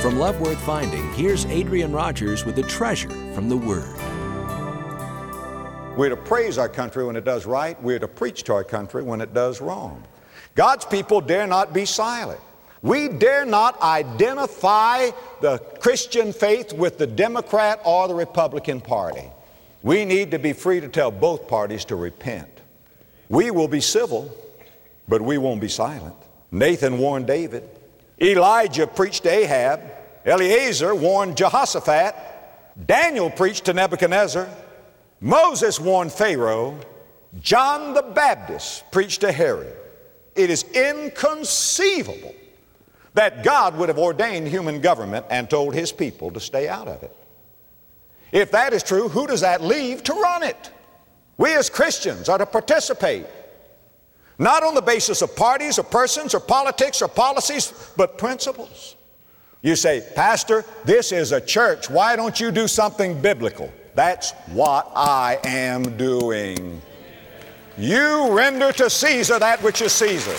From Love Worth Finding, here's Adrian Rogers with a treasure from the Word. We're to praise our country when it does right. We're to preach to our country when it does wrong. God's people dare not be silent. We dare not identify the Christian faith with the Democrat or the Republican Party. We need to be free to tell both parties to repent. We will be civil, but we won't be silent. Nathan warned David. Elijah preached to Ahab. Eliezer warned Jehoshaphat. Daniel preached to Nebuchadnezzar. Moses warned Pharaoh. John the Baptist preached to Herod. It is inconceivable that God would have ordained human government and told His people to stay out of it. If that is true, who does that leave to run it? We as Christians are to participate, not on the basis of parties or persons or politics or policies, but principles. You say, Pastor, this is a church. Why don't you do something biblical? That's what I am doing. You render to Caesar that which is Caesar's.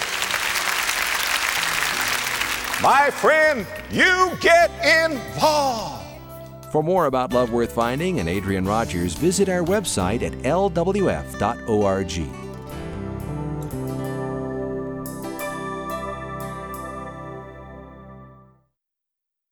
My friend, you get involved. For more about Love Worth Finding and Adrian Rogers, visit our website at lwf.org.